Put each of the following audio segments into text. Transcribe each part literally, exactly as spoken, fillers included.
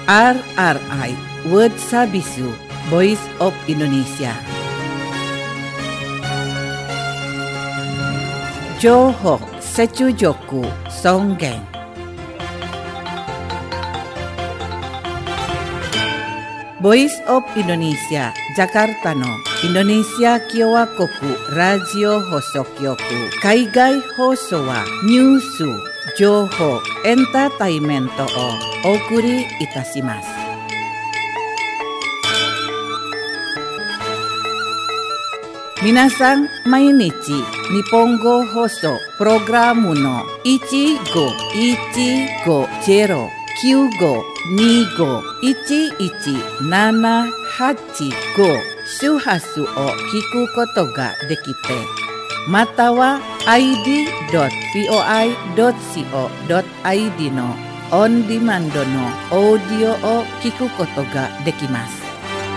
R R I World Sabisu Voice of Indonesia. Johok Secujoku Songgeng. Voice of Indonesia Jakarta no Indonesia Kyowa Koku Radio Hosokyoku Kaigai Hoso wa Nyusu Joho Entertainmento o Okuri Itashimasu. Minasan mainichi Nihongo Hoso Programu no ichi go ichi go zeroきゅうごにごいちいちななはちご周波数を聞くことができて、または アイディードットブイオアイドットシーオードットアイディー のオンディマンドのオーディオを聞くことができます。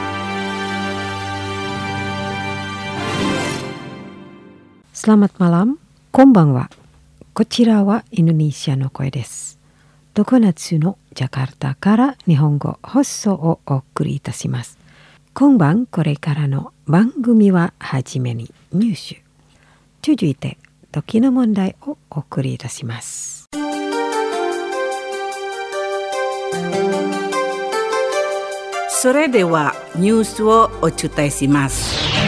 Selamat malam, konbanwa. こちらはインドネシアの声です。常夏のジャカルタから日本語放送をお送りいたします。今晩これからの番組ははじめにニュース。続いて時の問題をお送りいたします。 それではニュースをお伝えします。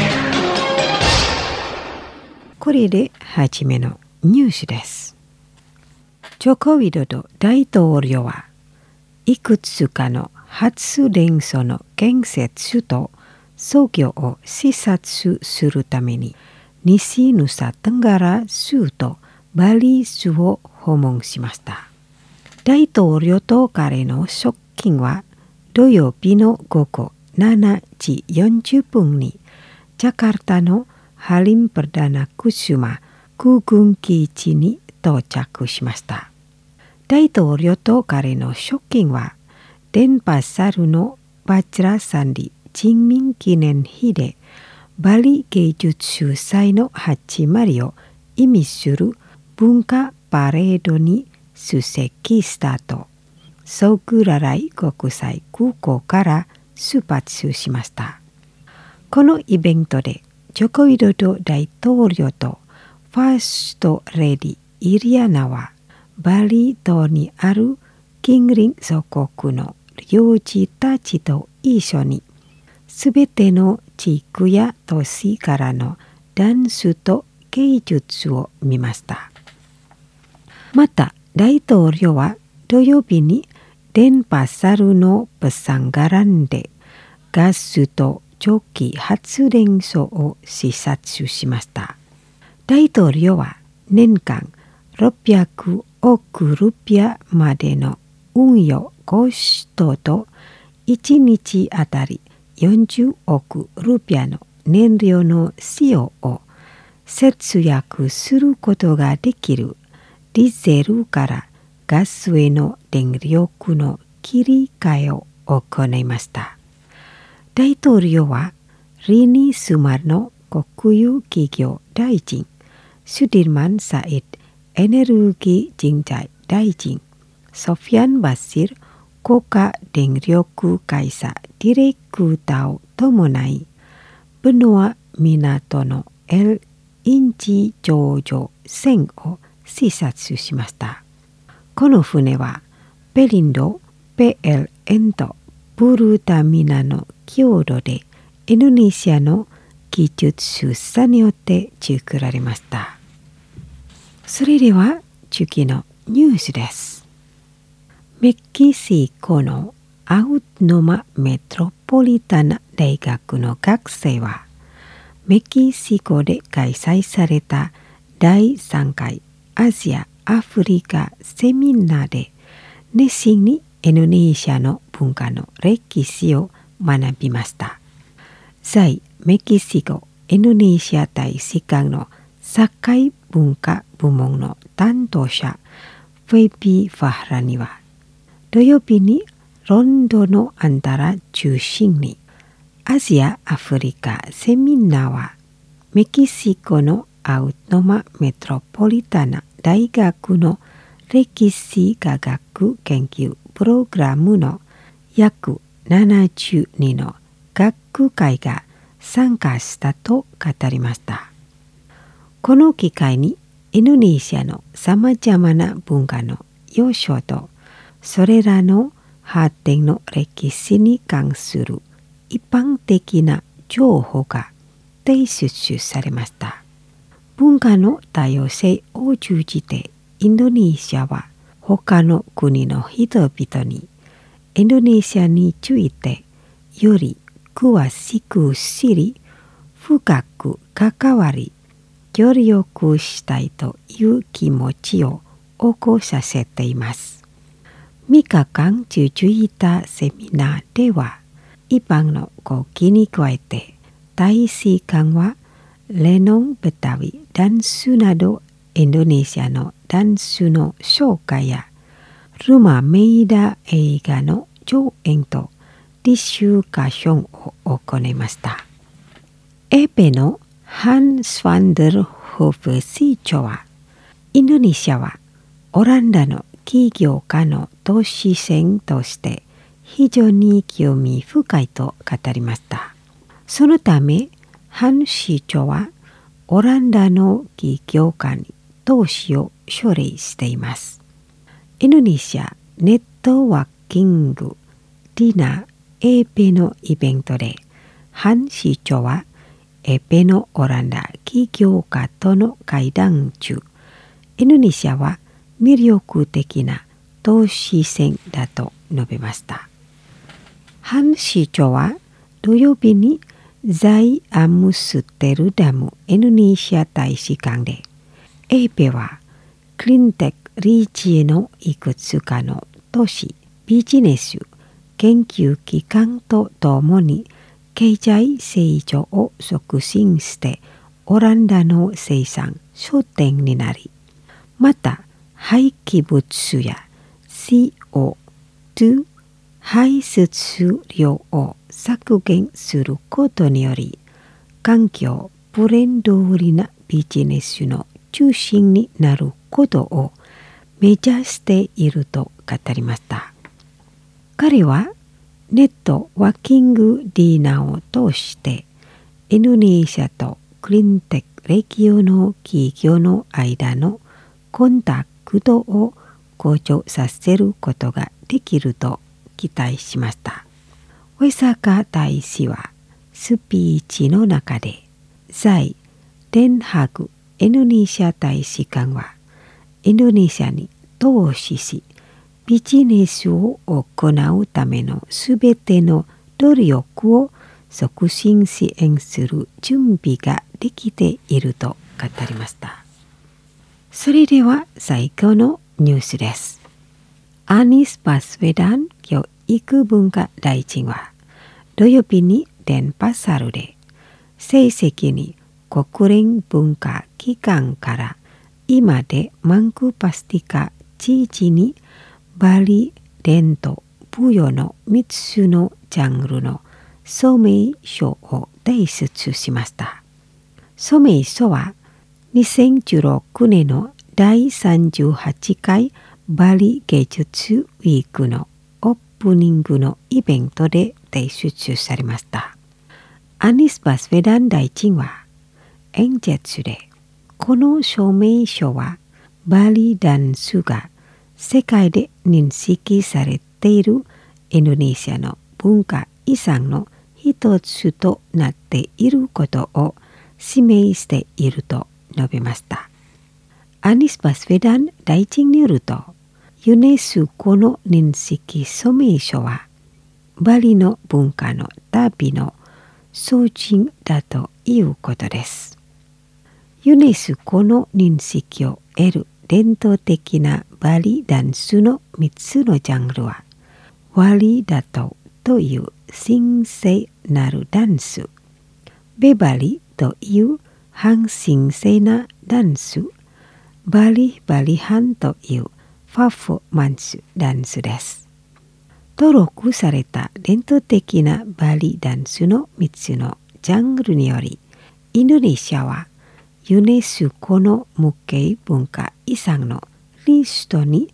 これではじめのニュースです。ジョコウィドド大統領はいくつかの発電所の建設と操業を視察するために西ヌサテンガラ州とバリ州を訪問しました。大統領と彼の側近は土曜日の午後しちじよんじゅっぷんにジャカルタのハリム・パルダナ・クシュマ空軍基地に到着しました。大統領と彼の側近はデンパサルのバチラサンディ人民記念碑でバリ芸術祭の始まりを意味する文化パレードに出席したとソグラライ国際空港から出発しました。このイベントでジョコウィドド大統領とファーストレディイリアナはバリ島にある近隣祖国の領事たちと一緒にすべての地区や都市からのダンスと芸術を見ました。また大統領は土曜日にデンパサルのペサンガランでガスと蒸気発電所を視察しました。大統領は年間ろっぴゃくおくルピアまでの運用コストといちにちあたりよんじゅうおくルピアの燃料の使用を節約することができるディゼルからガスへの電力の切り替えを行いました。大統領はリニスマルの国有企業大臣スディルマン・サイドエネルギー人材大臣ソフィアン・バシル国家電力会社ディレクターを伴いブノア港のエルインチ上場船を視察しました。この船はペリンド、ペエルエンとプルタミナの共同でインドネシアの技術者によって作られました。それでは次のニュースです。メキシコのアウトノマメトロポリタナ大学の学生はメキシコで開催されただいさんかいアジア・アフリカセミナーで熱心にインドネシアの文化の歴史を学びました。在メキシコインドネシア大使館の社会文化部門の担当者フェイビー・ファハラには土曜日にロンドンのアンタラ中心にアジア・アフリカセミナーはメキシコのアウトノマメトロポリタナ大学の歴史科学研究プログラムの約ななじゅうにの学会が参加したと語りました。この機会にインドネシアのさまざまな文化の要素とそれらの発展の歴史に関する一般的な情報が提出されました。文化の多様性を通じてインドネシアは他の国の人々にインドネシアについてより詳しく知り、深く関わり、協力したいという気持ちを起こさせています。みっかかん続いたセミナーでは、一般の講義に加えて、大使館はレノン・ベタウィダンスなどインドネシアのダンスの紹介やルマメイダ映画の上演とディスカッションを行いました。エーペーのハン・スワンデルホフ市長は、インドネシアはオランダの起業家の投資先として非常に興味深いと語りました。そのため、ハン市長はオランダの起業家に投資を奨励しています。インドネシアネットワーキングディナー エーペー のイベントで、ハン市長はエーペー のオランダ起業家との会談中、インドネシアは魅力的な投資先だと述べました。ハン市長は土曜日にザイ・アムステルダムインドネシア大使館で、エーペー はクリンテックリーチへのいくつかの都市、ビジネス、研究機関とともに経済成長を促進してオランダの生産拠点になり、また廃棄物や シーオーツー 排出量を削減することにより環境フレンドリーなビジネスの中心になることを目指していると語りました。彼はネットワーキングディナーを通してインドネシアとクリンテックレギオの企業の間のコンタクトを向上させることができると期待しました。ウェサカ大使はスピーチの中で、在デンハーグインドネシア大使館はインドネシアに投資し、ビジネスを行うためのすべての努力を促進支援する準備ができていると語りました。それでは最後のニュースです。アニス・バスウェダン教育文化大臣は土曜日に電波サルで正式に国連文化機関から今でマンクパスティカ知事にバリ伝統舞踊のみっつのジャンルの署名書を提出しました。署名書はにせんじゅうろくねんのだいさんじゅうはちかいバリ芸術ウィークのオープニングのイベントで提出されました。アニス・バスウェダン大臣は演説で、この署名書はバリダンスが世界で認識されているインドネシアの文化遺産の一つとなっていることを示していると述べました。アニス・バスウェダン大臣によると、ユネスコの認識署名書はバリの文化の旅の促進だということです。ユネスコの認識を得る伝統的なバリダンスのみっつのジャンルは、ワリダトという神聖なるダンス、ベバリという反神聖なダンス、バリバリハンというパフォーマンスダンスです。登録された伝統的なバリダンスのみっつのジャンルにより、インドネシアはユネスコの無形文化遺産のリストに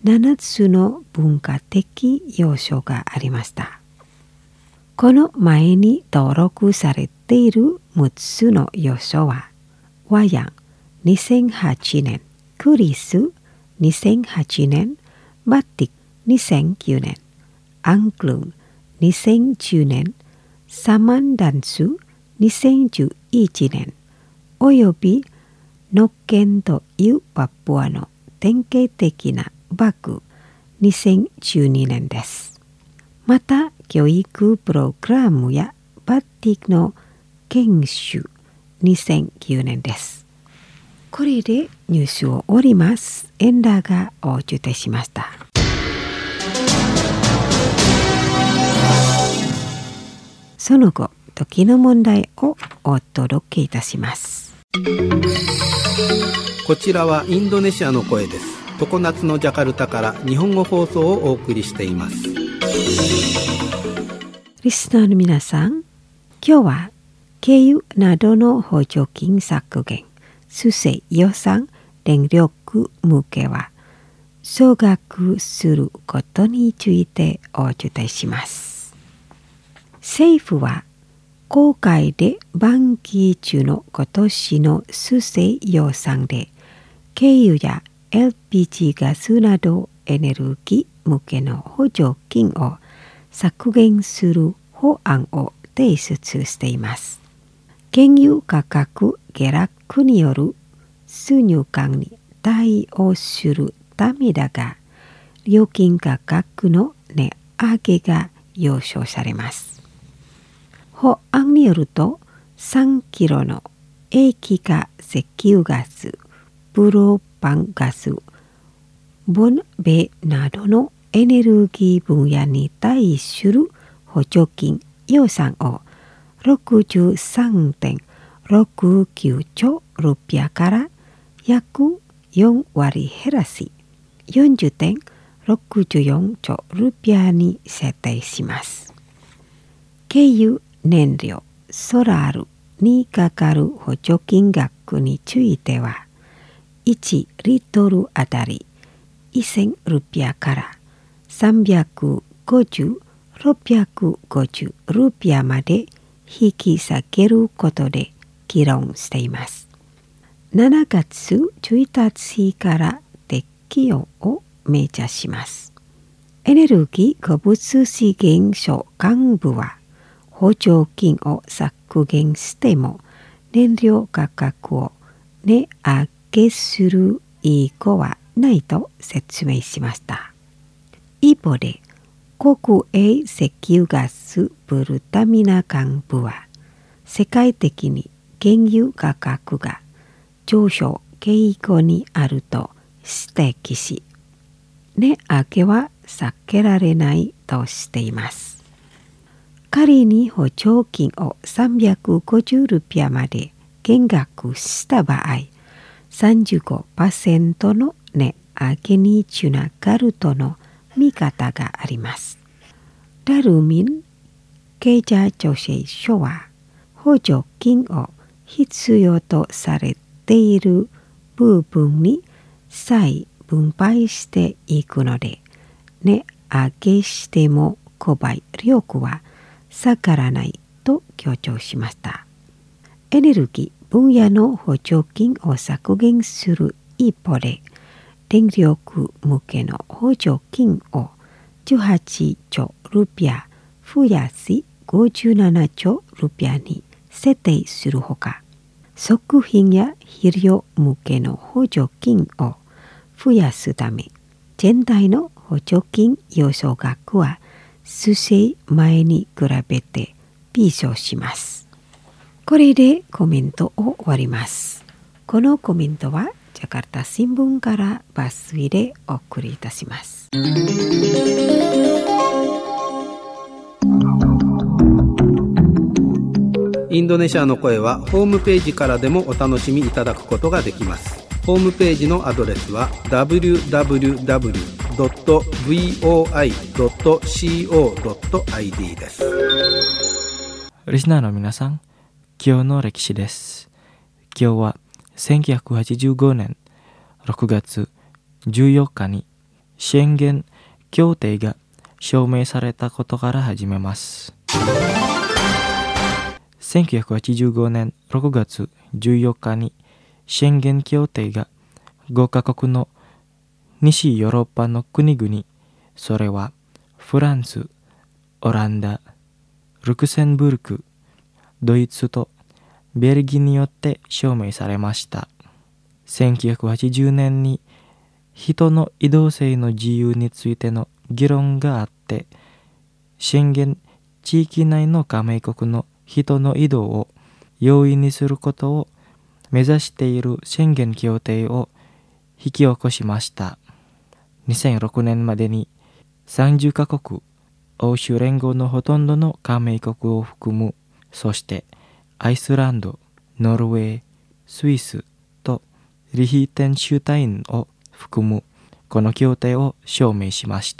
ななつの文化的要素がありました。この前に登録されているむっつの要素は、ワヤンにせんはちねん、クリスにせんはちねん、バティックにせんきゅうねん、アンクルンにせんじゅうねん、サマンダンスにせんじゅういちねん、およびノッケンというパプアの典型的なバクにせんじゅうにねんです。また、教育プログラムやバティックの研修にせんきゅうねんです。これでニュースを終わります。エンダーがお受けしました。その後、時の問題をお届けいたします。 こちらはインドネシアの声です。常夏のジャカルタから日本語放送をお送りしています。 リスナーの皆さん、今日は軽油などの補助金削減、蘇生予算、電力向けは総額することについてお伝えします。政府は公開で番期中の今年の蘇生予算で軽油や エルピージー ガスなどエネルギー向けの補助金を削減する法案を提出しています。原油価格下落による収入感に対応するためだが、料金価格の値上げが要請されます。法案によると、さんキロの液化石油ガス、プロパンガス、ボンベなどのエネルギー分野に対する補助金予算を ろくじゅうさんてんろくきゅうちょうルピアから約よんわり減らし よんじゅうてんろくじゅうよんちょうルピアに設定します。軽油燃料ソラールにかかる補助金額についてはいちリットルあたりせんルピアからさんびゃくごじゅう、ろっぴゃくごじゅうルピアまで引き下げることで議論しています。しちがつついたちから適用を目指します。エネルギー鉱物資源省幹部は補助金を削減しても燃料価格を値上げする意向はないと説明しました。一方で国営石油ガスプルタミナ幹部は世界的に原油価格が上昇傾向にあると指摘し、値上げは避けられないとしています。仮に補助金をさんびゃくごじゅうルピアまで減額した場合、さんじゅうごパーセント の値上げにつながるとの見方があります。ダルミン経済調整所は補助金を必要とされている部分に再分配していくので、値上げしても購買力は下がらないと強調しました。エネルギー分野の補助金を削減する一方で、電力向けの補助金をじゅうはちちょうルピア増やしごじゅうななちょうルピアに設定するほか、食品や肥料向けの補助金を増やすため、全体の補助金予想額は蘇生前に比べて微増します。これでコメントを終わります。このコメントはジャカルタ新聞から抜粋でお送りいたします。 インドネシアの声はホームページからでもお楽しみいただくことができます。ホームページのアドレスは ダブリューダブリューダブリュードットブイオーアイドットコードットアイディー です。 リスナーの皆さん、今日の歴史です。今日はせんきゅうひゃくはちじゅうごねんろくがつじゅうよっかにシェンゲン協定が証明されたことから始めます。せんきゅうひゃくはちじゅうごねんろくがつじゅうよっかにシェンゲン協定がごカ国の西ヨーロッパの国々、それはフランス、オランダ、ルクセンブルク、ドイツとベルギーによって証明されました。せんきゅうひゃくはちじゅうねんに人の移動性の自由についての議論があって、シェンゲン地域内の加盟国の人の移動を容易にすることを目指しているシェンゲン協定を引き起こしました。にせんろくねんまでにさんじゅっかこく、欧州連合のほとんどの加盟国を含む、そしてアイスランド、ノルウェー、スイスとリヒテンシュタインを含むこの協定を証明しました。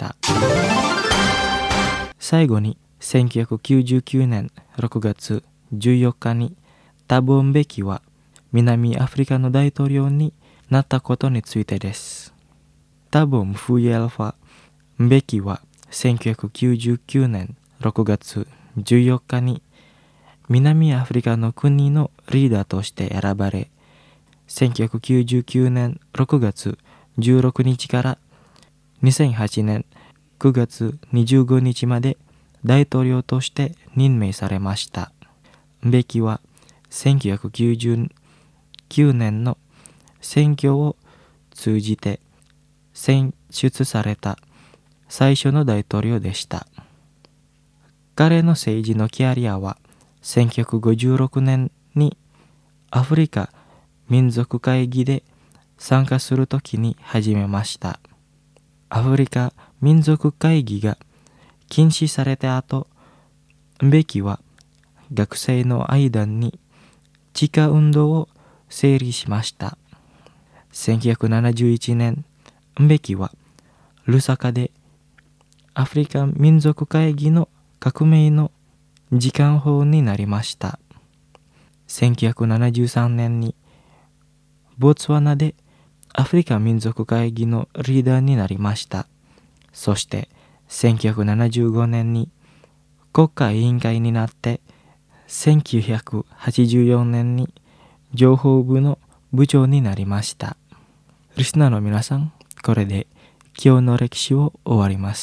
最後にせんきゅうひゃくきゅうじゅうきゅうねんろくがつじゅうよっかにタボンベキは南アフリカの大統領になったことについてです。タボン・フイエルファ・ンベキはせんきゅうひゃくきゅうじゅうきゅうねんろくがつじゅうよっかに南アフリカの国のリーダーとして選ばれ、せんきゅうひゃくきゅうじゅうきゅうねんろくがつじゅうろくにちからにせんはちねんくがつにじゅうごにちまで大統領として任命されました。ンベキはせんきゅうひゃくきゅうじゅうきゅうねんの選挙を通じて選出された最初の大統領でした。彼の政治のキャリアはせんきゅうひゃくごじゅうろくねんにアフリカ民族会議で参加するときに始めました。アフリカ民族会議が禁止された後、ンベキは学生の間に地下運動を整理しました。せんきゅうひゃくななじゅういちねん、ンベキはルサカでアフリカ民族会議の革命の次官補になりました。せんきゅうひゃくななじゅうさんねんにボツワナでアフリカ民族会議のリーダーになりました。そしてせんきゅうひゃくななじゅうごねんに国家委員会になって、せんきゅうひゃくはちじゅうよねんに情報部の部長になりました。リスナーの皆さん、これで今日の歴史を終わります。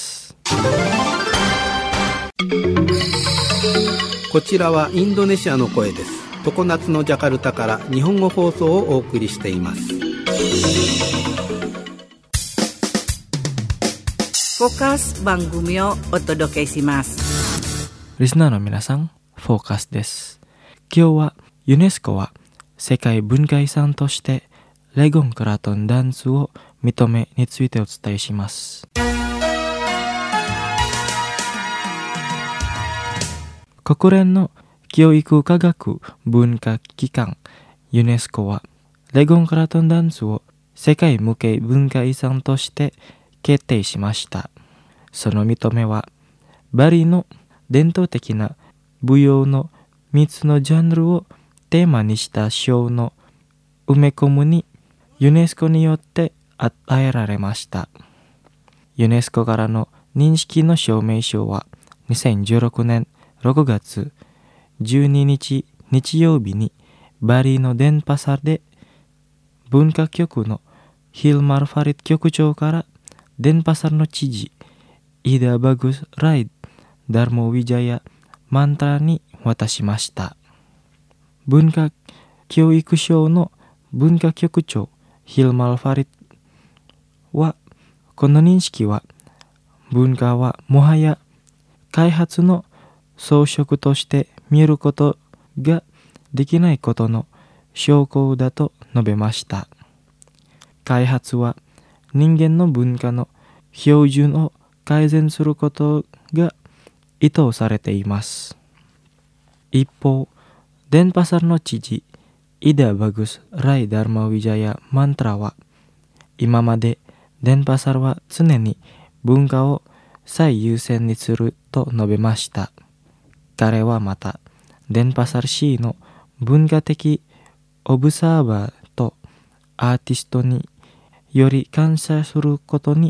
こちらはインドネシアの声です。常夏のジャカルタから日本語放送をお送りしています。 フォーカス番組をお届けします。 リスナーの皆さん、フォーカスです。今日はユネスコは世界文化遺産としてレゴンクラトンダンスを認めについてお伝えします。国連の教育科学文化機関ユネスコはレゴンクラトンダンスを世界無形文化遺産として決定しました。その認めはバリの伝統的な舞踊のみっつのジャンルをテーマにした章の埋め込むにユネスコによって与えられました。ユネスコからの認識の証明書はにせんじゅうろくねんろくがつじゅうににち日曜日にバリのデンパサで文化局のヒルマル・ファリット局長からデンパサの知事イダ・バグス・ライ・ダルモ・ウィジャヤ・マンタラに渡しました。文化教育省の文化局長ヒルマル・ファリットはこの認識は文化はもはや開発の装飾として見ることができないことの証拠だと述べました。開発は人間の文化の標準を改善することが意図されています。一方、デンパサルの知事イダ・バグス・ライ・ダルマ・ウィジャヤ・マントラは今までデンパサルは常に文化を最優先にすると述べました。彼はまたデンパサル市の文化的オブサーバーとアーティストにより感謝することに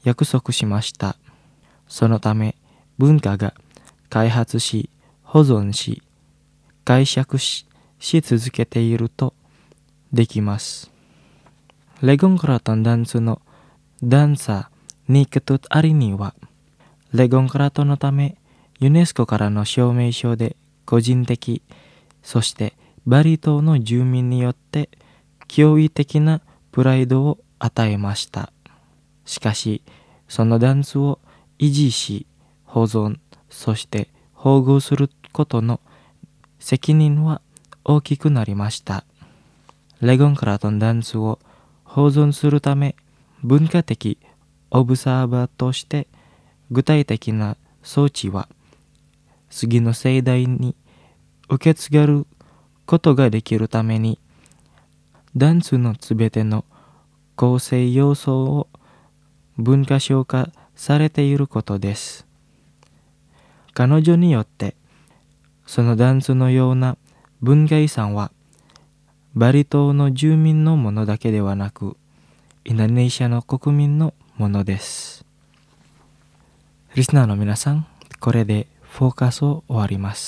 約束しました。そのため文化が開発し、保存し、解釈し、し続けているとできます。Legong Keraton Dansuのダンサーにketut ari ni wa Legong Keratonのためユネスコからの証明書で個人的、そしてバリ島の住民によって驚異的なプライドを与えました。しかしそのダンスを維持し、保存、そして保護することの責任は大きくなりました。レゴンクラトンダンスを保存するため、文化的オブサーバーとして具体的な装置は次の世代に受け継がれることができるために、ダンスのすべての構成要素を文化消化されていることです。彼女によってそのダンスのような文化遺産はバリ島の住民のものだけではなく、インドネシアの国民のものです。リスナーの皆さん、これでフォーカスを終わります。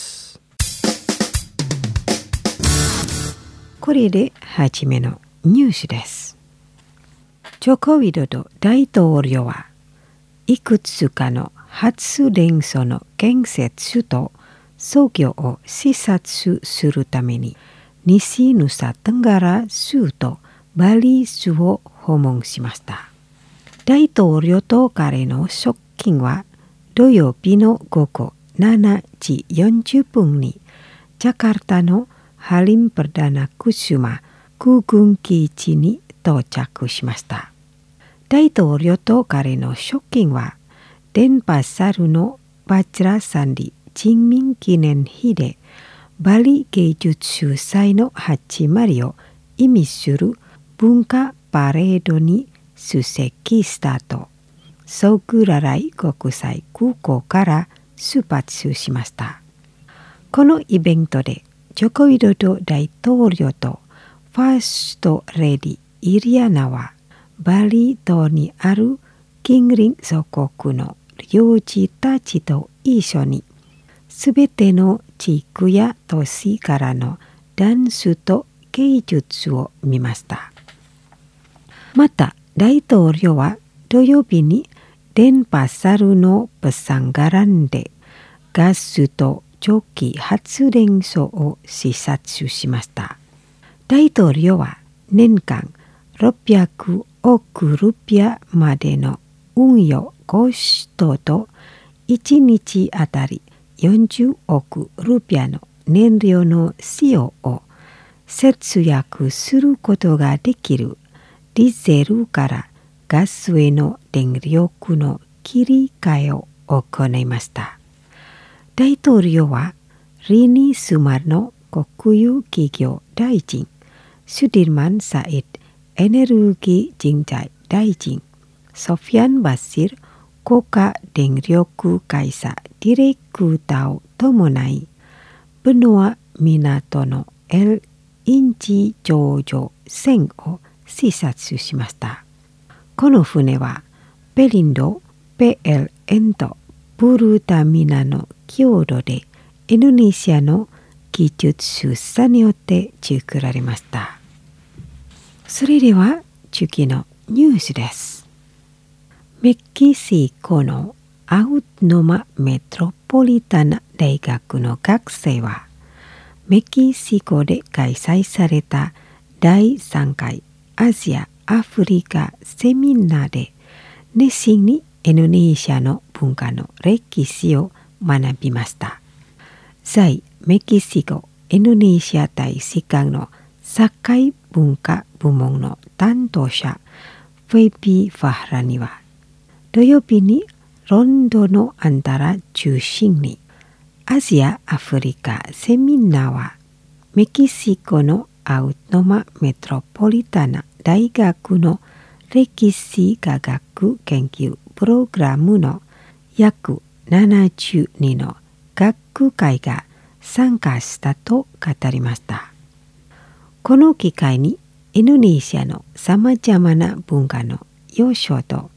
これで初めのニュースです。ジョコウィドド大統領はいくつかの発電所の建設と操業を視察するために西ヌサテンガラ州とバリ州を訪問しました。大統領と彼の側近は土曜日の午後しちじよんじゅっぷんにジャカルタのハリム・パダナ・クシュマ空軍基地に到着しました。大統領と彼の側近はデンパサルのバチラサンディ人民記念碑でバリ芸術集祭の始まりを意味する文化パレードに出席した後、ソクラライ国際空港から出発しました。このイベントでジョコウィドド大統領とファーストレディイリアナはバリ島にある近隣祖国の領事たちと一緒にすべての地区や都市からのダンスと芸術を見ました。また大統領は土曜日にデンパサルのペサンガランでガスと蒸気発電所を視察しました。大統領は年間ろっぴゃくおくルピアまでの運用コストといちにちあたりよんじゅうおくルピアの燃料の使用を節約することができるディゼルからガスへの電力の切り替えを行いました。大統領はリニスマルの国有企業大臣、スディルマン・サイドエネルギー人材大臣、ソフィアン・バシル国家電力会社ディレクターを伴い、ブノア港のエルインチ上場船を視察しました。この船はペリンド、ペエルエンとプルタミナの共同でインドネシアの技術出産によって作られました。それでは次のニュースです。メキシコのアウトノマメトロポリタナ大学の学生はメキシコで開催されただいさんかいアジア・アフリカセミナーで熱心にインドネシアの文化の歴史を学びました。在メキシコインドネシア大使館の社会文化部門の担当者フェイピー・ファハラには土曜日にロンドンのアンタラ中心にアジア・アフリカセミナーはメキシコのアウトノマメトロポリタナ大学の歴史科学研究プログラムの約ななじゅうにの学会が参加したと語りました。この機会にインドネシアのさまざまな文化の要素と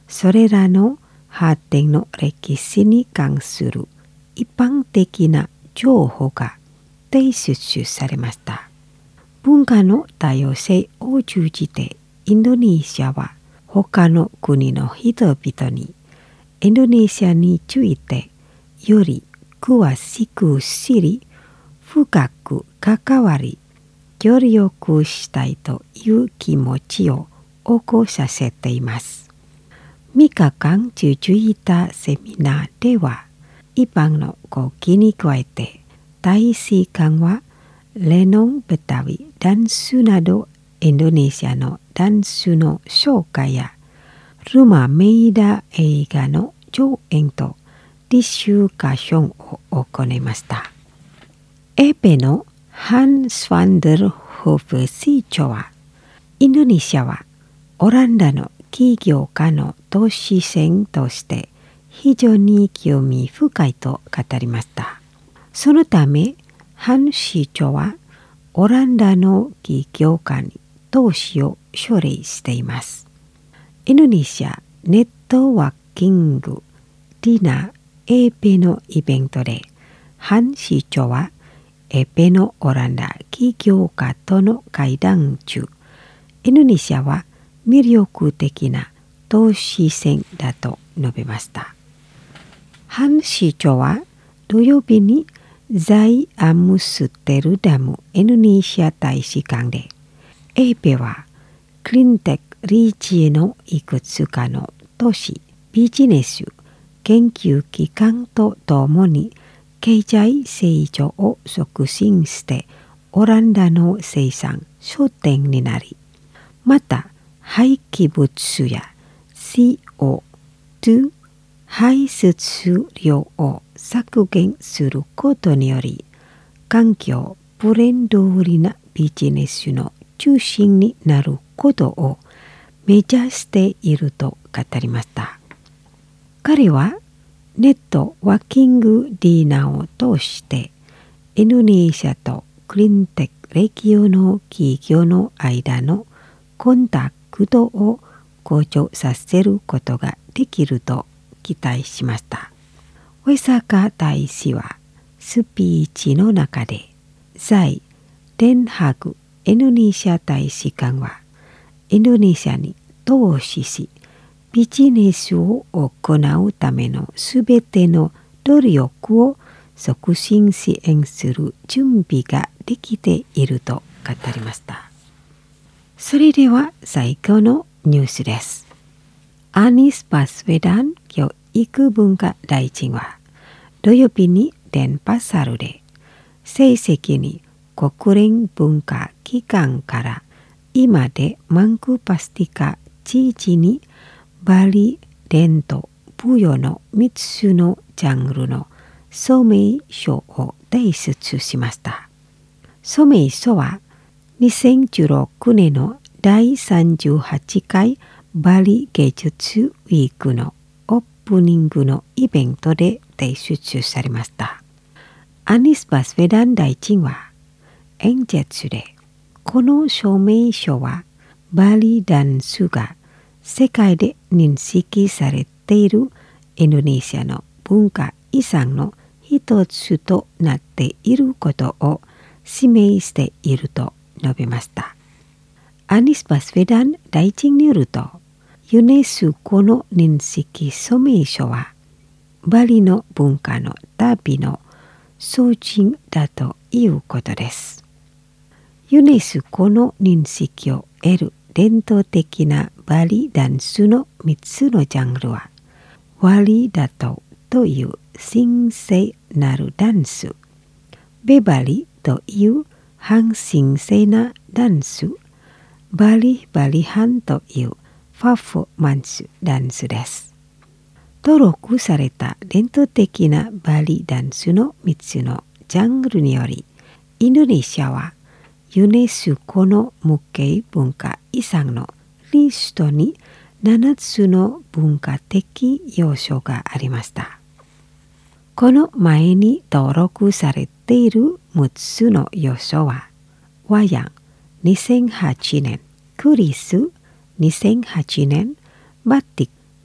それらの発展の歴史に関する一般的な情報が提出されました。文化の多様性を通じてインドネシアは他の国の人々にインドネシアについてより詳しく知り、深く関わり、協力したいという気持ちを起こさせています。みっかかん続いたセミナーでは、一般の講義に加えて、大使館はレノン・ベタウィダンスなどインドネシアのダンスの紹介やルマメイダ映画の上演とディシュカションを行いました。エペのハン・スワンデルホフ市長は、インドネシアはオランダの起業家の投資先として非常に興味深いと語りました。そのため、ハン市長はオランダの起業家に投資を奨励しています。インドネシアネットワーキングディナーエペのイベントで、ハン市長はエペのオランダ起業家との会談中、インドネシアは魅力的な投資先だと述べました。ハン市長は土曜日にザイ・アムステルダムインドネシア大使館で、エペはクリンテックリーチへのいくつかの都市、ビジネス、研究機関とともに経済成長を促進してオランダの生産拠点になり、また廃棄物や シーオーツー 排出量を削減することにより、環境フレンドリーなビジネスの中心になることを目指していると語りました。彼はネットワーキングディナーを通してインドネシアとクリンテックレギオの企業の間のコンタクトを向上させることができると期待しました。ウェサカ大使はスピーチの中で、在デンハーグインドネシア大使館はインドネシアに投資し、ビジネスを行うためのすべての努力を促進支援する準備ができていると語りました。それでは最後のニュースです。アニス・バスウェダン教育文化大臣は土曜日にデンパサルで正式に国連文化機関から今でマンクパスティカ知事にバリ伝統舞踊のみっつのジャンルのソメイ賞を提出しました。ソメイ賞はにせんじゅうろくねんのだいさんじゅうはちかいバリ芸術ウィークのオープニングのイベントで提出されました。アニス・バスウェダン大臣は演説で、この証明書はバリダンスが世界で認識されているインドネシアの文化遺産の一つとなっていることを示していると述べました。アニス・バスウェダン大臣によると、ユネスコの認識証明書はバリの文化の旅の総人だということです。ユネスコの認識を得る伝統的なバリダンスのみっつのジャンルは、ワリダトという神聖なるダンス、ベバリという反神聖なダンス、バリバリハンというパフォーマンスダンスです。登録された伝統的なバリダンスのみっつのジャンルにより、インドネシアはユネスコの無形文化遺産のリストにななつの文化的要素がありました。この前に登録されているむっつの要素は、ワヤンにせんはちねん、クリスにせんはちねん、バティック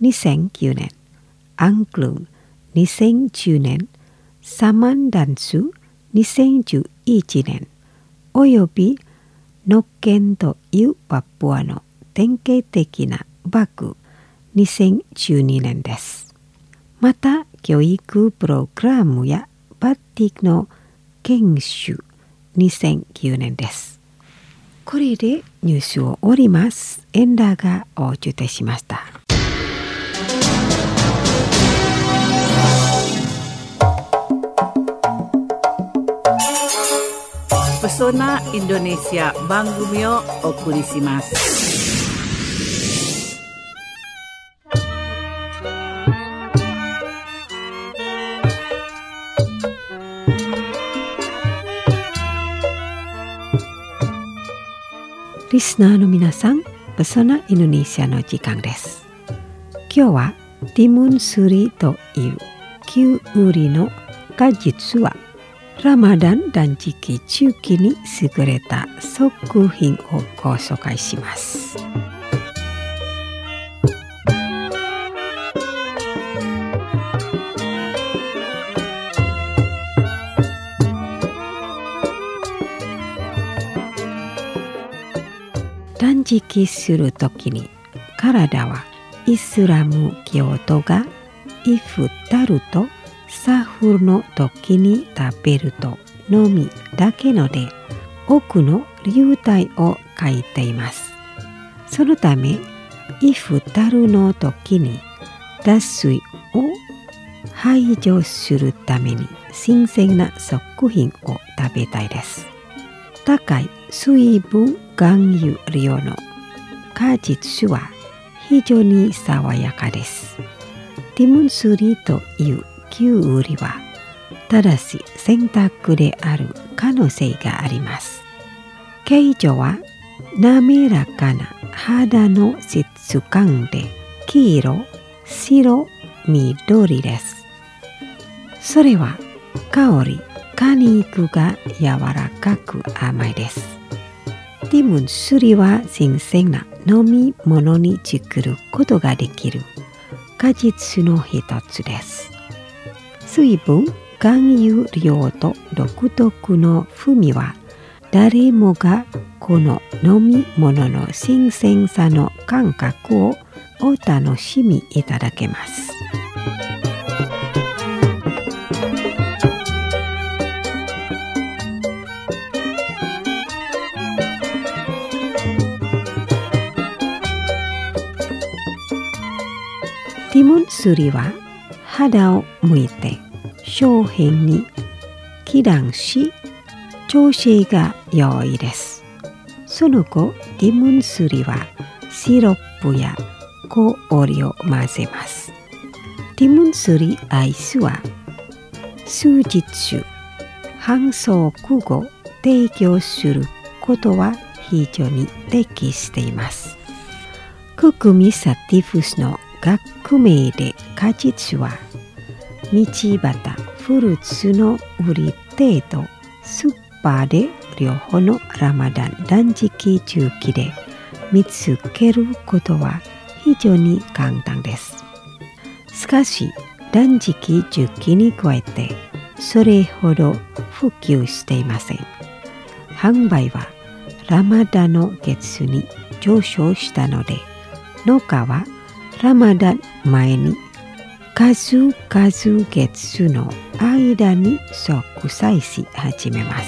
にせんきゅうねん、アンクルンにせんじゅうねん、サマンダンスにせんじゅういちねん、およびノッケンというパプアの典型的なバグにせんじゅうにねんです。また教育プログラムやバティックの研修にせんきゅうねんです。これでニュースを終わります。エンダーがお受けしました。 Pesona Indonesia 番組をお送りします。 リスナーの皆さん、ペソナインドネシアの時間です。今日はティムンスリというキュウリの果実はラマダン断食中期に優れた食品をご紹介します。断食するときに体はイスラム教徒がイフタルとサフルの時に食べるとのみだけので多くの流体を書いています。そのためイフタルの時に脱水を排除するために新鮮な食品を食べたいです。高い水分含有量の果実は非常に爽やかです。ティムンスリというキュウリは正しい選択である可能性があります。形状は滑らかな肌の質感で黄色、白、緑です。それは香り、果肉が柔らかく甘いです。ティムンスリは新鮮な飲み物に作ることができる果実の一つです。水分、含有量と独特の風味は誰もがこの飲み物の新鮮さの感覚をお楽しみいただけます。ティムンスリは肌を向いて表面に気断し調整が良いです。その後ティムンスリはシロップや氷を混ぜます。ティムンスリアイスは数日中半速後提供することは非常に適しています。ククミサティフスの学名で果実は道端フルーツの売り手とスーパーで両方のラマダン断食中期で見つけることは非常に簡単です。しかし断食中期に加えてそれほど普及していません。販売はラマダンの月に上昇したので農家はラマダン前に数々月の間に植栽し始めます。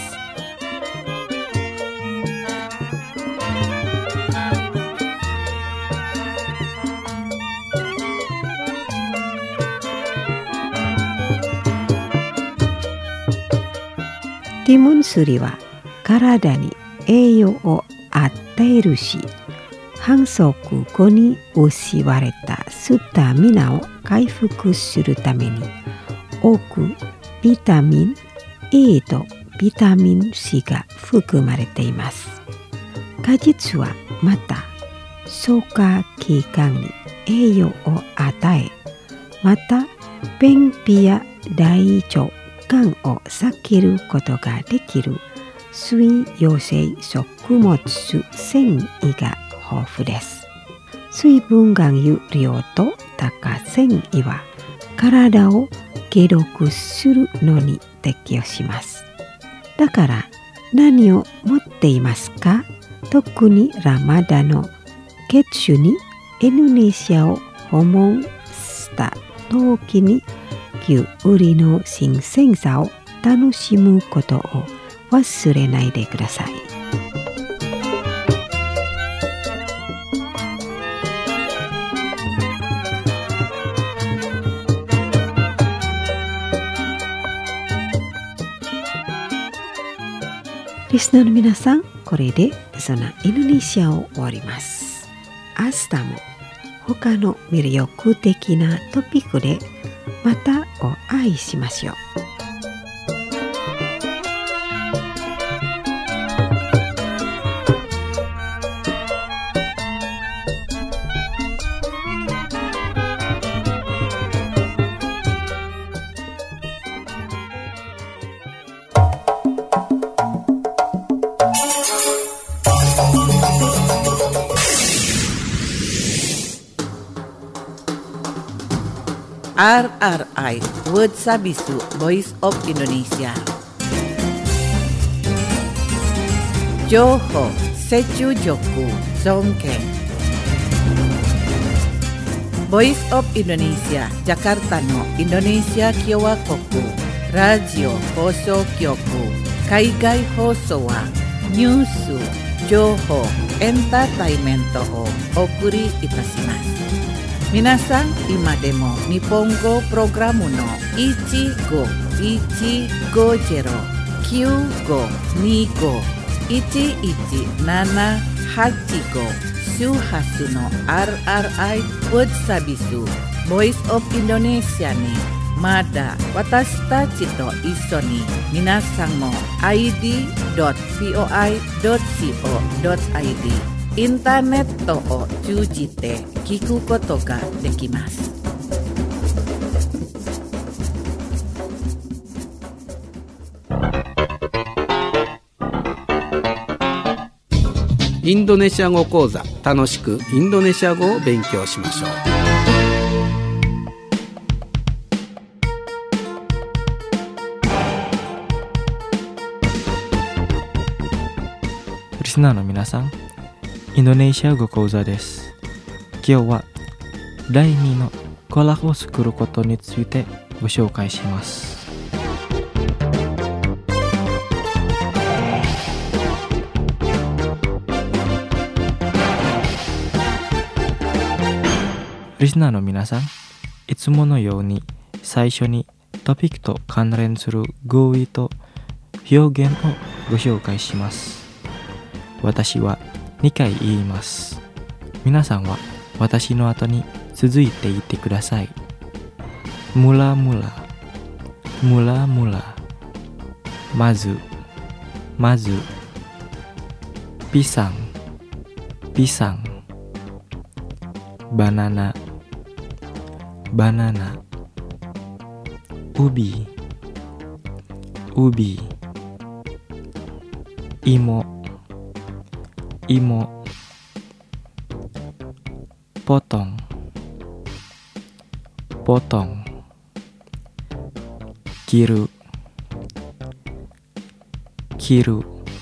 ティムンスリは体に栄養を与えるし、反則後に失われたスタミナを回復するために多くビタミン A とビタミン C が含まれています。果実はまた消化器官に栄養を与え、また便秘や大腸がんを避けることができる水溶性食物繊維が豊富です。 水分含有量と高繊維は体を解毒するのに適用します。だから何を持っていますか？特にラマダの月初にインドネシアを訪問した時にキュウリの新鮮さを楽しむことを忘れないでください。リスナーの皆さん、これでそのインドネシアを終わります。明日も他の魅力的なトピックでまたお会いしましょう。 アールアールアイ Word Sabisu Voice of Indonesia 情報、接中力、尊敬 Voice of Indonesia ジャカルタのインドネシア共和国ラジオ放送局海外放送はニュース、情報、エンターテインメントをお送りいたします。皆さん、今でも日本語プログラムのいちごいちごゼロ きゅうごにご いちいちななはちご 周波数の アールアールアイ Word Sabisu Voice of Indonesia にまだ私たちと一緒に皆さんも アイディードットブイオーアイドットコードットアイディーインターネットを通じて聞くことができます。 インドネシア語講座、楽しくインドネシア語を勉強しましょう。 リスナーの皆さん、インドネシア語講座です。今日はだいにのコラを作ることについてご紹介します。リスナーの皆さん、いつものように最初にトピックと関連する語彙と表現をご紹介します。私はにかい言います。皆さんは私の後に続いて言ってください。ムラムラ、ムラムラ、まず、まず、ピサン、ピサン、バナナ、バナナ、ウビ、ウビ、芋、芋、ポトン、ポトン、切る、切る、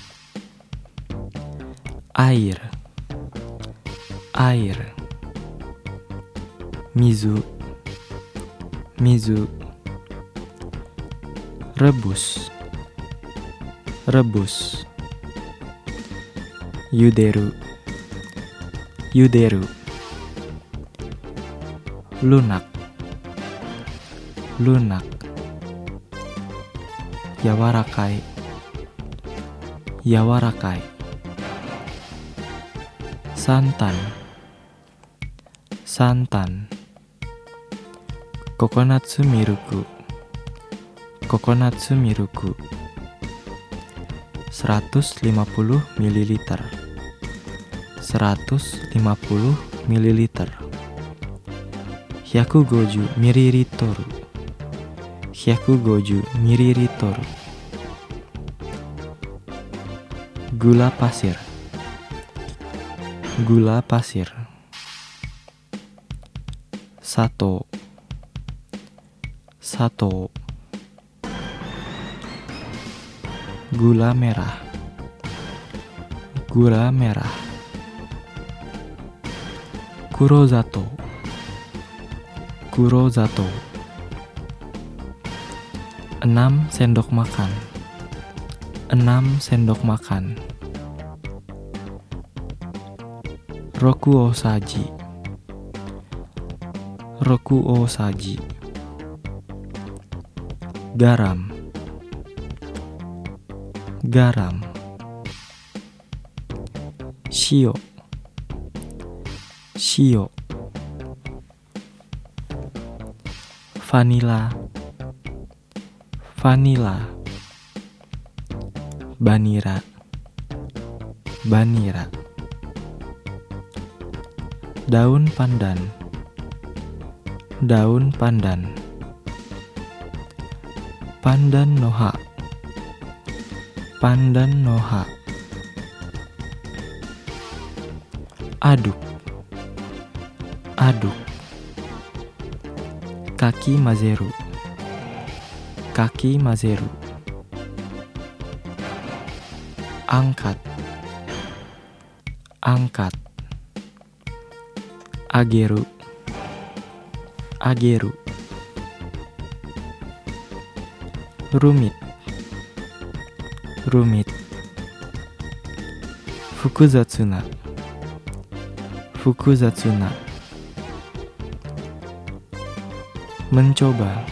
アイル、アイル、水、水、rebus, rebus, 茹でる、茹でる、lunak, lunak, 柔らかい、柔らかい、santan, santan, ココナッツミルク、ココナッツミルク、seratus lima puluh mililiter, seratus lima puluh mililiter,ひゃくごじゅうミリリットル、ひゃくごじゅうミリリットル、gula pasir, gula pasir, sato, sato. Gula merah, gula merah. Kurosato, kurosato. enam sendok makan, enam sendok makan. Rokuosaji, rokuosaji. Garam, garam. Shio, shio. Vanila, vanila. Banira, banira. Daun pandan, daun pandan. Pandan noha, pandan noha. Aduk, aduk. Kaki mazeru, kaki mazeru. Angkat, angkat. Ageru, ageru. Rumit, rumit. Fukuzatsuna, fukuzatsuna. Mencoba,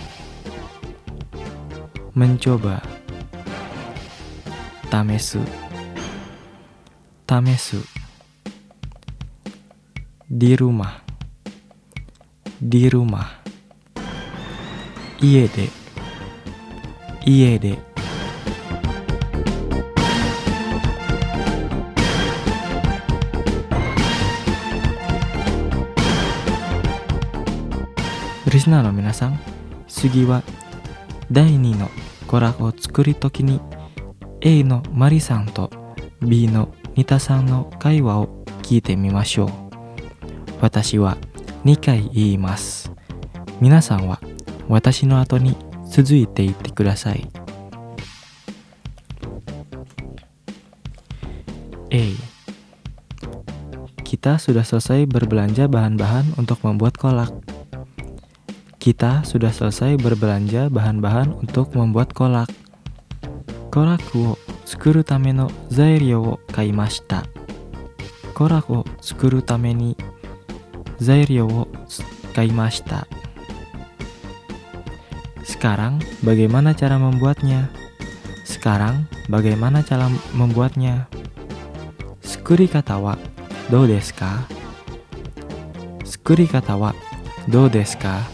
mencoba. Tamesu, tamesu. Di rumah, di rumah. Iede, iede. Listenerの皆さん、次はだいにのコラを作るときに A のマリさんと B のニタさんの会話を聞いてみましょう。私はにかい言います。皆さんは私の後に続いていってください。A. Kita sudah selesai berbelanja bahan-bahan untuk membuat kolak. Kita sudah selesai berbelanja bahan-bahan untuk membuat kolak. Koraku wo tsukuru tame no zairyo wo kaimashita. Korak wo tsukuru tame ni zairyo wo kaimashita. Sekarang bagaimana cara membuatnya? Sekarang bagaimana cara membuatnya? Sukuri kata wa dou desu ka? Sukuri kata wa dou desu ka?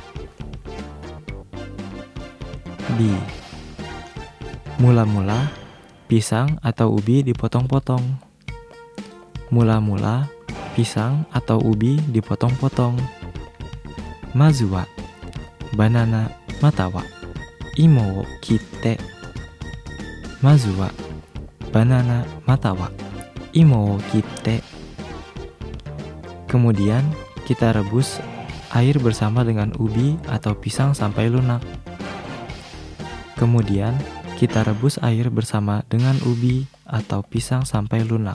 B. Mula-mula, pisang atau ubi dipotong-potong. Mula-mula, pisang atau ubi dipotong-potong. Mazu wa banana mata wa imo wo kitte. Mazu wa banana mata wa imo wo kitte. Kemudian kita rebus air bersama dengan ubi atau pisang sampai lunak. Kemudian kita rebus air bersama dengan ubi atau pisang sampai lunak.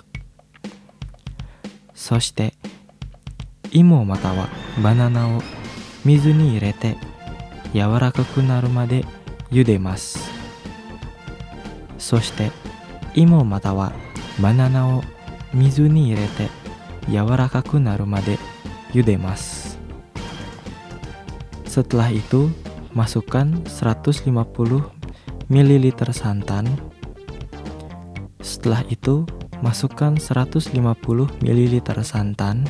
Soshite, imo mata wa banana wo mizu ni irete yawarakaku naru made yudemasu. Soshite, imo mata wa banana wo mizu ni irete yawarakaku naru made yudemasu. Setelah itu, masukkan seratus lima puluh mililiter santan. Setelah itu, masukkan seratus lima puluh mililiter santan.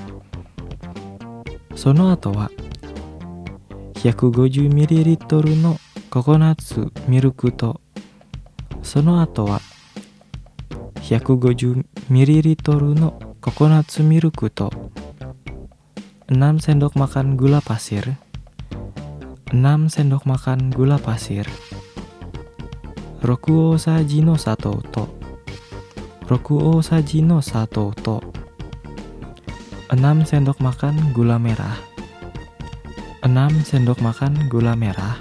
Sono ato wa hyakugoju mililiter no kokonatsu miruku to Sono ato wa hyakugoju mililiter no kokonatsu miruku to enam sendok makan gula pasir. enam sendok makan gula pasir. Roku osaji no sato to. Roku osaji no sato to. enam sendok makan gula merah. enam sendok makan gula merah,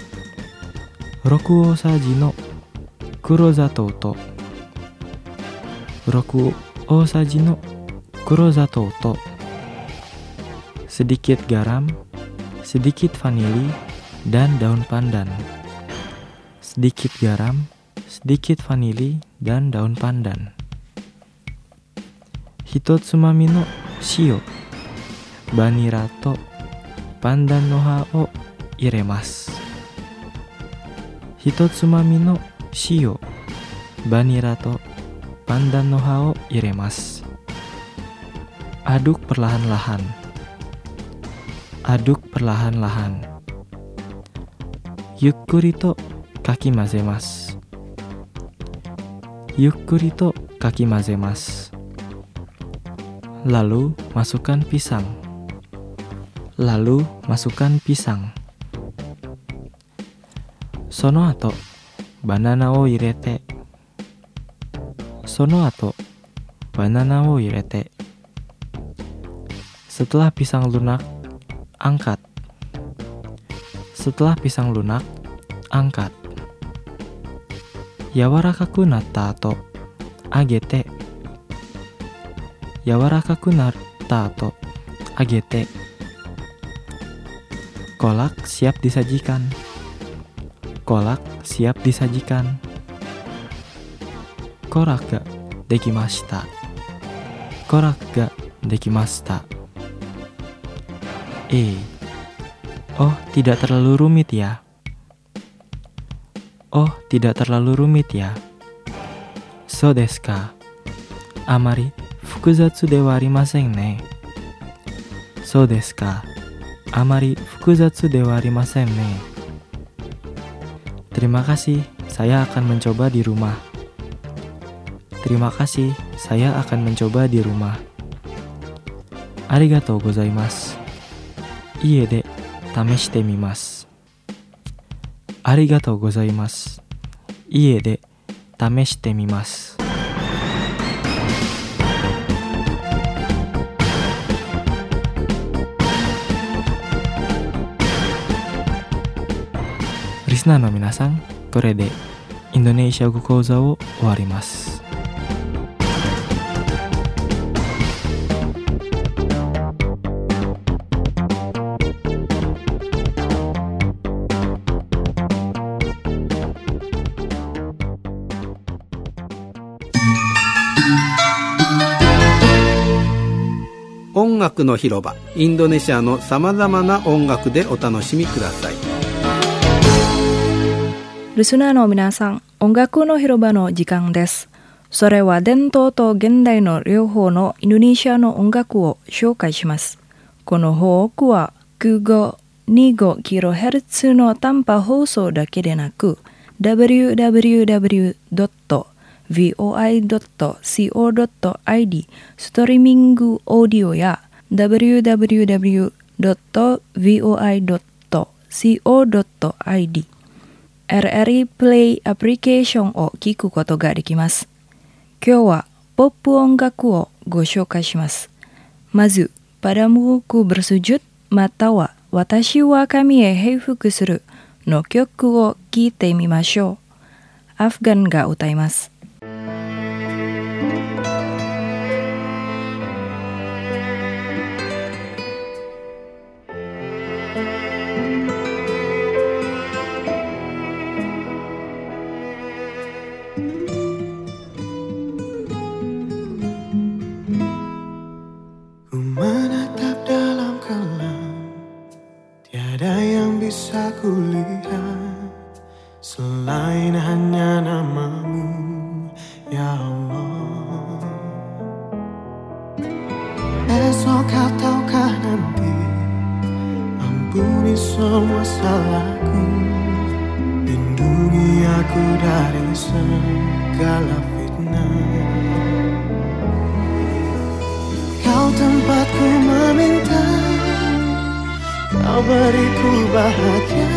roku osaji no kurozatou to roku osaji no kurozatou to sedikit garam, sedikit vanili, dan daun pandan. Sedikit garam, sedikit vanili, dan daun pandan. Hitotsumami no shio, vanira to pandan no ha o iremasu. Hitotsumami no shio, vanira to pandan no ha o iremasu. Aduk perlahan-lahan. Aduk perlahan-lahan. Yukkuri to kakimazemas. Yukkuri to kakimazemas. Lalu masukkan pisang. Lalu masukkan pisang. Sono ato banana o irete. Sono ato banana o irete. Setelah pisang lunak, angkat. Setelah pisang lunak, angkat. Yawarakaku natta to agete. Yawarakaku natta to agete. Kolak siap disajikan. Kolak siap disajikan. Korak ga dekimashita. Korak ga dekimashita. Eh, oh tidak terlalu rumit ya. Oh tidak terlalu rumit ya. So desu ka. Amari fukuzatsu de wa arimasen ne. So desu ka. Amari fukuzatsu de wa arimasen ne. Terima kasih, saya akan mencoba di rumah. Terima kasih, saya akan mencoba di rumah. Arigatou gozaimasu. Ie de tameshite mimasu. Arigatou gozaimasu. Ie de tameshite mimasu. Listener no minasan, kore de Indonesia Go Kouza wo owarimasu. 音楽の広場、インドネシアのさまざまな音楽でお楽しみください。 リスナーの皆さん、音楽の広場の時間です。それは伝統と現代の両方のインドネシアの音楽を紹介します。この放送はきゅうごてんにごキロヘルツ の短波放送だけでなく ダブリューダブリューダブリュードットブイオーアイドットコドットアイディー ストリーミングオーディオや ダブリューダブリューダブリュードットブイオーアイドットコドットアイディーエルエルイー プレイアプリケーションを聞くことができます。今日はポップ音楽をご紹介します。まず、Padamu ku bersujudまたは私は神へ平服するの曲を聴いてみましょう。アフガンが歌います。 Menatap dalam kelam, tiada yang bisa kulihat selain hanya namamu, ya Allah. Esok kau tahukah nanti, ampuni semua salahku, lindungi aku dari segala fitnah. Kau tempatku meminta, kau beriku bahagia,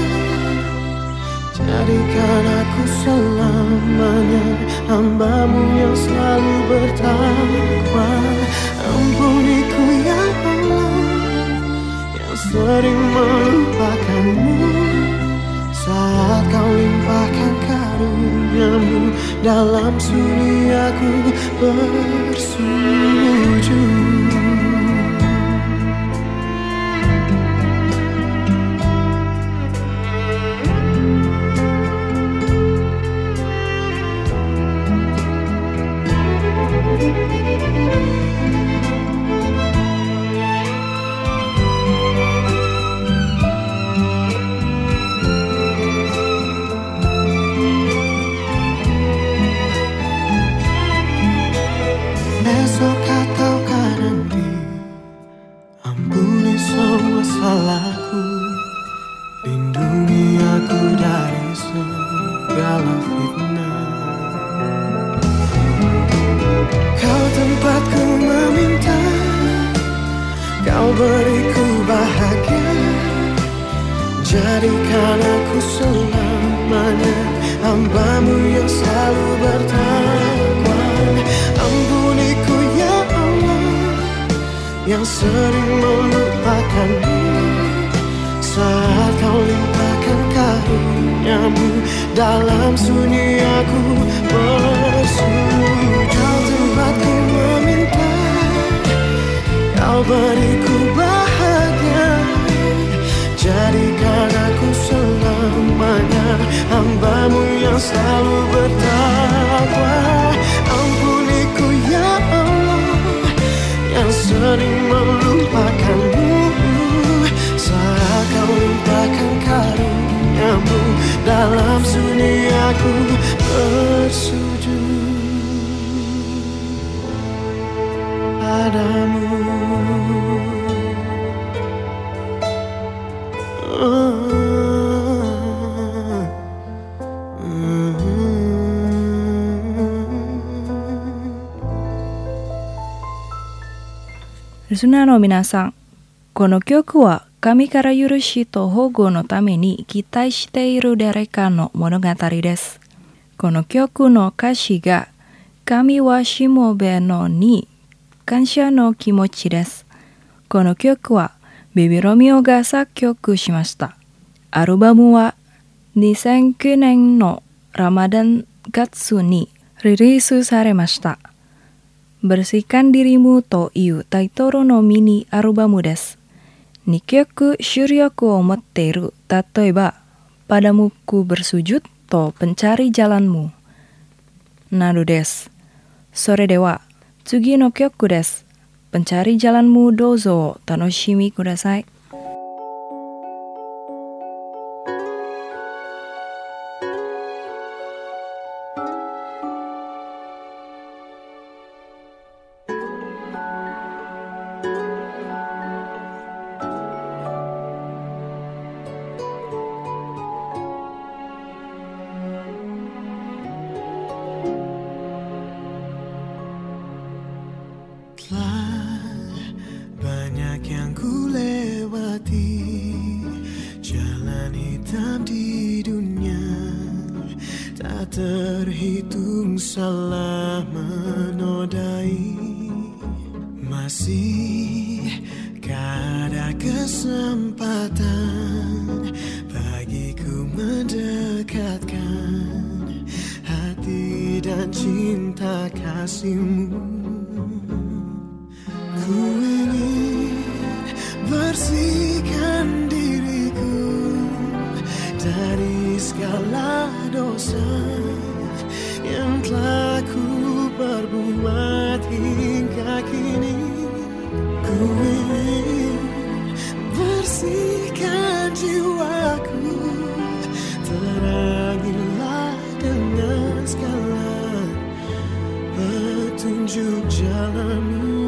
jadikan aku selamanya hamba-Mu yang selalu bertakwa. Ampuniku ya Allah, yang sering melupakanmu saat kau limpahkan karuniamu dalam sunyi aku bersujud. Besok ataukah nanti, ampuni semua salahku, lindungi aku dari segala fitnah. Kau tempatku meminta, kau beriku bahagia, jadikan aku selamanya hamba-Mu yang selalu bertakwa. Ampuniku ya Allah, yang sering melupakanmu saat kau limpahkan karunia-Mu dalam sunyi aku bersujud. Kau tempatku meminta, kau beriku bahagia, jadikan aku selamanya hamba-Mu yang selalu bertakwa. Ampuniku ya Allah, yang sering melupakanmu saat kau limpahkan karunia-Mu dalam sunyi aku bersujud padamu. Listenerの皆さん、この曲は神から許しと保護のために期待している誰かの物語です。この曲の歌詞が、神はしもべのに感謝の気持ちです。この曲はベビーロミオが作曲しました。アルバムはにせんきゅうねんのラマダン月にリリースされました。Bersihkan dirimu to iu taitoro no mini arubamu desu. Ni kyoku shuryoku o motteru, tatoeba padamu ku bersujud to pencari jalanmu. Naru desu. Sore dewa, tsugi no kyoku desu. Pencari jalanmu dozo tanoshimi kudasai. Banyak yang ku lewati, jalan hitam di dunia, tak terhitung salah menodai. Masih ada kesempatan bagiku mendekatkan hati dan cinta kasih-Mu. Ku ingin bersihkan diriku dari segala dosa yang telah ku perbuat hingga kini. Ku ingin bersihkan jiwaku, terangilah dengan segala petunjuk jalan-Mu.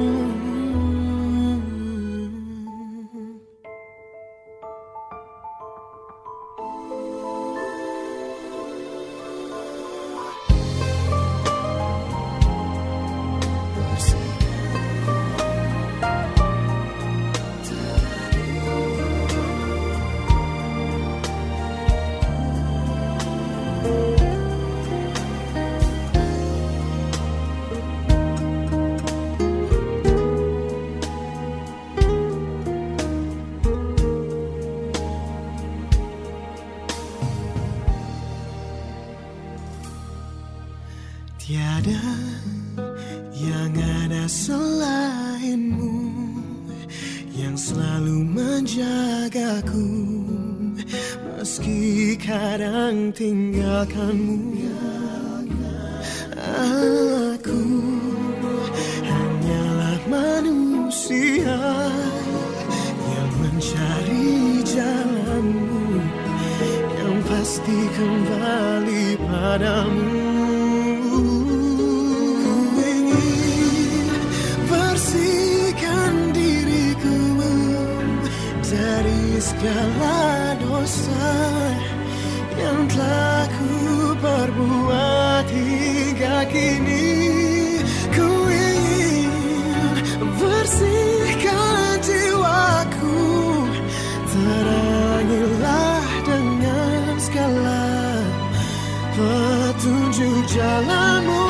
Tiada yang ada selainmu, yang selalu menjagaku, meski kadang tinggalkanmu. Aku hanyalah manusia yang mencari jalanmu, yang pasti kembali padamu. Ku ingin bersihkan diriku dari segala dosa yang telah ku perbuat hingga kini. Ku ingin bersihkan jiwaku, terangilah dengan segala petunjuk jalanmu.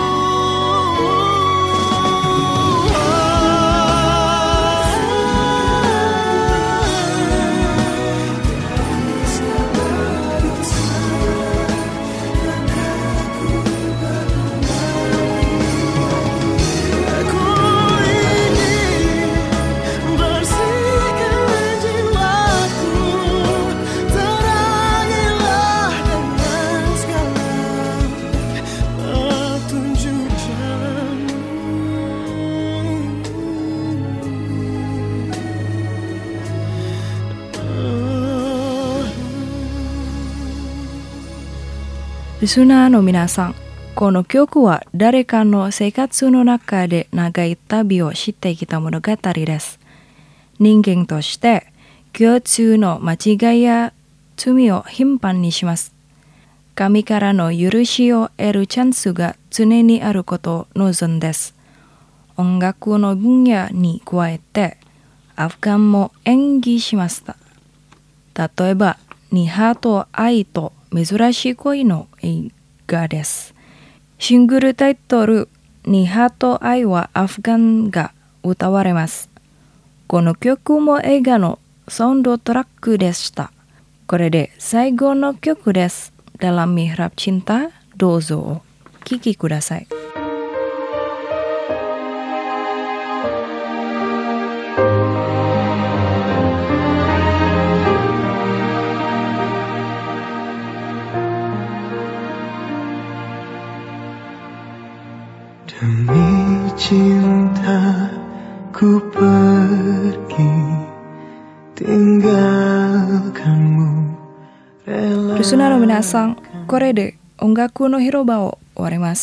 Listenerの皆さん、この曲は誰かの生活の中で長い旅をしてきた物語です。人間として共通の間違いや罪を頻繁にします。神からの許しを得るチャンスが常にあることを望んです。音楽の分野に加えてアフガンも演技しました。例えば、ニハと愛と珍しい恋の映画です。シングルタイトル、ニハと愛はアフガンが歌われます。この曲も映画のサウンドトラックでした。これで最後の曲です。Dalam Mihrab Cinta, どうぞお聴きください。 Demi cinta ku pergi tinggalkanmu. Listenerの皆さん、これで音楽の広場を終わります。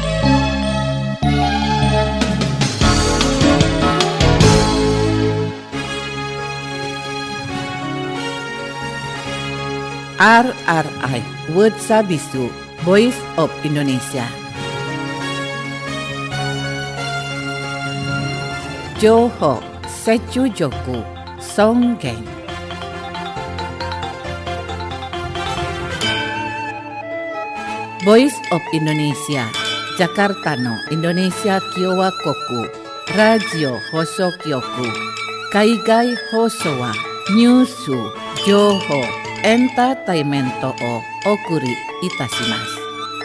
アールアールアイWord Sabisu Voice of Indonesia. Johor Secujoku Songgeng. Voice of Indonesia Jakarta no Indonesia Kiowa Koku Radio Hoso Kyoku Kaigai Hoso wa Nyusu Johor Entertainmento o Okuri Itashimasu.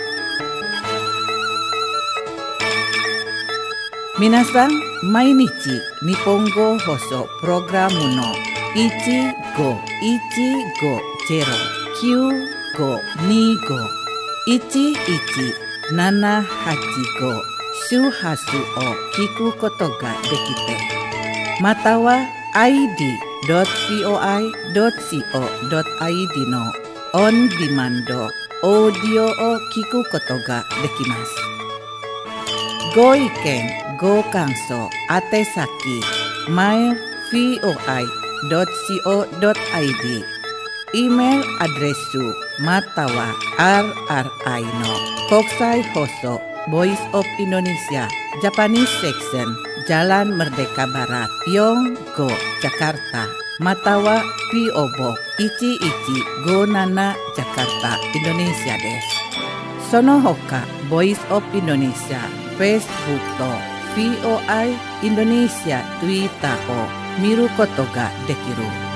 Minasan, mainichi Nihongo Hoso Programu no ichi go ichi go zero kyu go ni go ichi ichi nana hachi go shuhasu o kiku koto ga dekite. Mata wa i d dot voi dot co dot i d no on demand audio o kiku koto ga dekimasu. Go iken Go kanso atesaki mail voi dot co dot i d email adresu matawa rri no Kokusai Hoso Voice of Indonesia Japanese Section Jalan Merdeka Barat Yonggo Jakarta Matawa P O Box ichi ichi go nana Jakarta Indonesia desu. Sono hoka Voice of Indonesia Facebook to V O I Indonesia Twitter o miru koto ga dekiru.